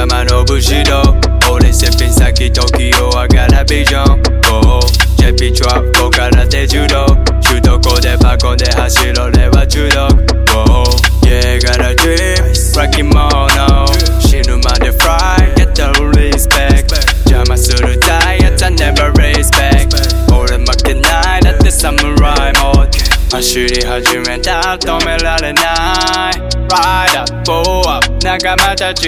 山の武士道俺せっぺん先時を上がらビジョンジェピトラップから手柔道首都高でパコンで走る俺は中毒Yeah, got a dream, rocky mono 死ぬまで fly, get the respect 邪魔するダイエット never respect 俺負けないだってサムライモード走り始めたら止められない Ride up, pull up 仲間たち